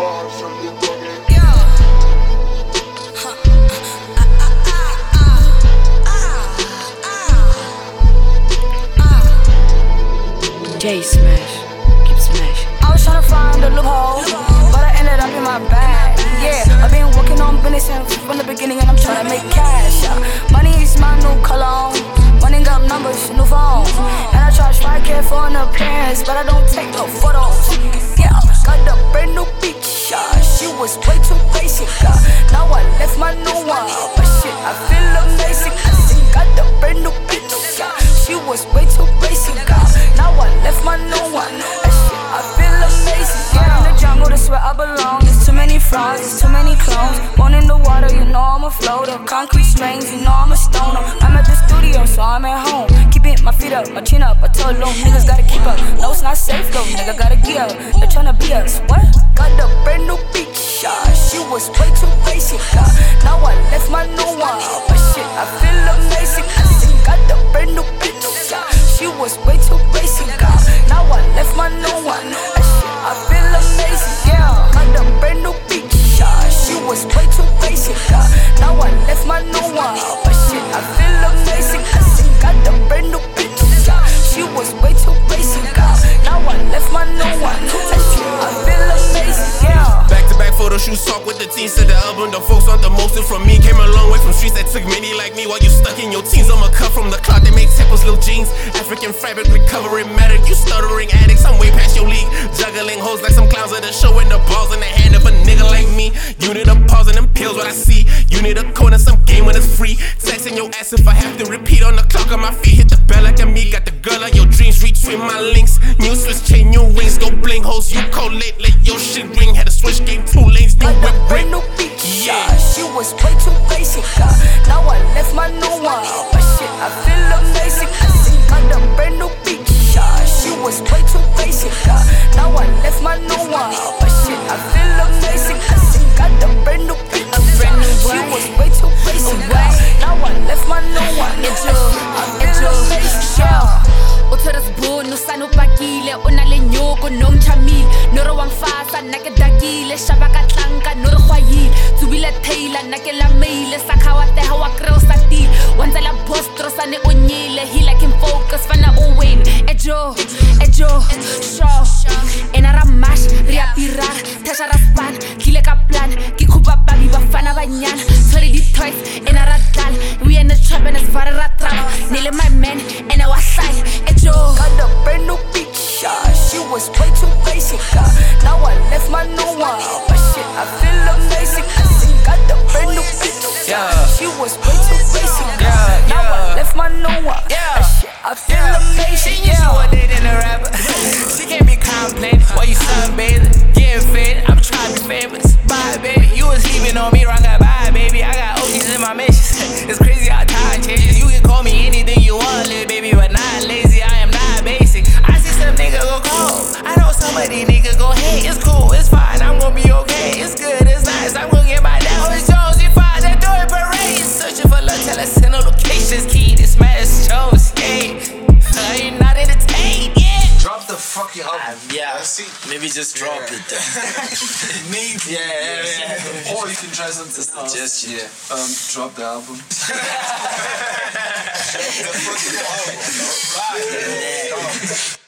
J smash, keep smashing. I was tryna find a loophole, but I ended up in my bag. Yeah, I've been working on business from the beginning, and I'm tryna make cash. Money is my new cologne. Running up numbers, new phone. And I charge 5K for an appearance, but I don't take no photos. Yeah, got the brand new bitch. She was way too basic. Now I left my new one, but shit, I feel amazing. Got the brand new bitch. She was way too basic. Now I left my new one. That shit, I feel amazing. Yeah, in the jungle, that's where I belong. There's too many flaws, there's too many clones. Born in the water, you know I'm a floater. Concrete strings, you know I'm a stoner. I'm at the studio, so I'm at home. Keeping my feet up, my chin up. I told low niggas gotta keep up. No, it's not safe though, nigga gotta gear up. They're tryna be us. What? Got the brand new bitch. She was way too basic. Now I left my new one. But shit, I feel amazing. Got the brand new bitch. She was way too basic. Now I left my new one. That shit, I feel amazing. Yeah, got the brand new bitch. She was way too basic. Now I left my new one. But shit, I feel amazing. Got the brand new bitch. She was way too basic. Now I left my new one. That shit, I feel amazing. Yeah. Back-to-back photo shoots, talk with the teens to the album. The folks want the most from me. Came a long way from streets that took many like me. While you stuck in your teens, I'm a cut from the cloth that makes temples, little jeans. African fabric, recovery matter. You stuttering addicts, I'm way past your league. Juggling hoes like some clowns at the show, and the balls in the hand of a nigga like me. You need a pause and them pills, what I see. You need a code and some game when it's free. Texting your ass if I have to repeat on the clock on my feet. Hit the bell like a me. Got the girl of your dreams, retweet my links. New switch, chain, new rings. Go bling hoes, you collate, let your shit ring. Had to switch game, 2 lanes, new whip break. Yeah, she was way too basic. Now I left my new one. But shit, I feel amazing. Got the brand new bitch. She was way too basic. Now I left my new one. But shit, I feel amazing. Got the brand new bitch. She was way too basic. Now I left my new one. I feel amazing. Yeah. Uthora sibunu sanupakile unale nyoko nomchamile noro wangfasa nakedakile shabaka tlanka noro khwayile tsubile taila nakela mail sakhawa teha wa crossa ti wanzela postro sane onyile he like him focus fana o win ejo show enara mash ria pirar tasha raspan kile ka plan ki khupa babi bafana banyana sorry the toys enara dal we in the trap and it's varra trap nile my man and I was side got the brand new bitch. She was way too basic. Now I left my new one. But shit, I feel amazing. Got the brand new bitch. She was way too basic. Now I left my new one. Shit, I feel amazing. She was dating a rapper. She can't be complaining while you sunbathing, getting faded. I'm trying to be famous. Bye, baby. You was leaving on me wrong. Bye, baby. I got OGs in my missions. It's crazy how time changes. You can call me anything you want, little baby, but not lazy. I am not basic. I see some nigga go cold. I know somebody nigga go hate. It's cool, it's fine. I'm gonna be okay. It's good, it's nice. I'm gonna get my dad. It's Jones. You find that door parade. Searching for love, tell us send no locations. Key to smash shows. Yeah, you're not entertained. Yeah. Drop the fucking album. Yeah. Let's see. Maybe just drop it then. Maybe. Yeah. Or you can try something else. Just yeah. Drop the album. Yeah.